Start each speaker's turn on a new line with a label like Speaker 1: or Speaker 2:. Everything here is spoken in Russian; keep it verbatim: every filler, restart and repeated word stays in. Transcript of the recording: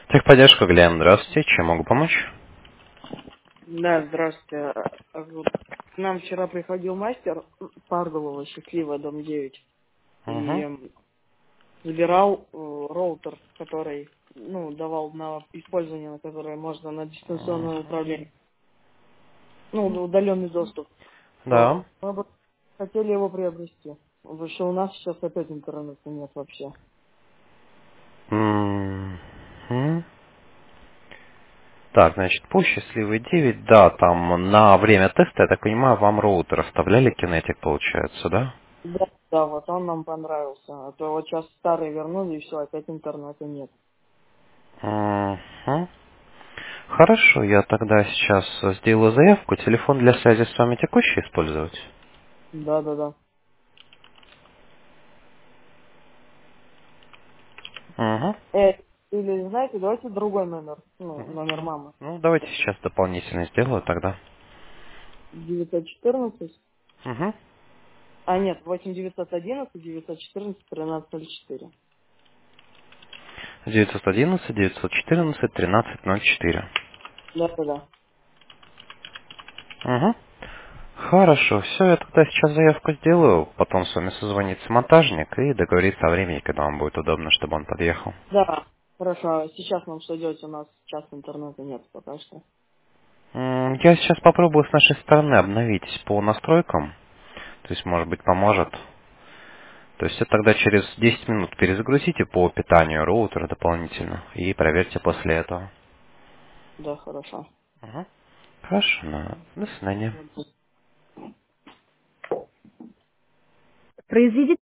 Speaker 1: Техподдержка, Глен, здравствуйте. Чем могу помочь?
Speaker 2: Да, здравствуйте. А вот К нам вчера приходил мастер Пардулова, Счастливая, дом девять, и
Speaker 1: Угу.
Speaker 2: м, забирал э, роутер, который, ну, давал на использование, на которое можно на дистанционное управление, ну, на удаленный доступ.
Speaker 1: Да.
Speaker 2: То мы бы хотели его приобрести. Потому что у нас сейчас опять интернета нет вообще.
Speaker 1: Мгм. Так, значит, по счастливой девять, да, там на время теста, я так понимаю, вам роутер оставляли Kinetic, получается, да?
Speaker 2: Да, да, вот он нам понравился. А то вот сейчас старый вернули, и все, опять интернета нет.
Speaker 1: Угу. Хорошо, я тогда сейчас сделаю заявку. Телефон для связи с вами текущий использовать?
Speaker 2: Да, да, да.
Speaker 1: Угу.
Speaker 2: Э, или, знаете, давайте другой номер, ну, номер мамы.
Speaker 1: Ну, давайте сейчас дополнительно сделаю тогда.
Speaker 2: девятьсот четырнадцать,
Speaker 1: Угу.
Speaker 2: а нет, восемь девятьсот одиннадцать, девятьсот четырнадцать, тринадцать ноль четыре.
Speaker 1: девятьсот одиннадцать, девятьсот четырнадцать, тринадцать ноль четыре.
Speaker 2: Да, да, да.
Speaker 1: Угу. Хорошо, все, я тогда сейчас заявку сделаю, потом с вами созвонится монтажник и договорится о времени, когда вам будет удобно, чтобы он подъехал.
Speaker 2: Да, хорошо, а сейчас нам что делать? У нас сейчас интернета нет пока что.
Speaker 1: М, Я сейчас попробую с нашей стороны обновить по настройкам, то есть, может быть, поможет. То есть, это тогда через десять минут перезагрузите по питанию роутера дополнительно и проверьте после этого.
Speaker 2: Да, хорошо.
Speaker 1: Угу. Хорошо, ну, до свидания.
Speaker 2: Произведите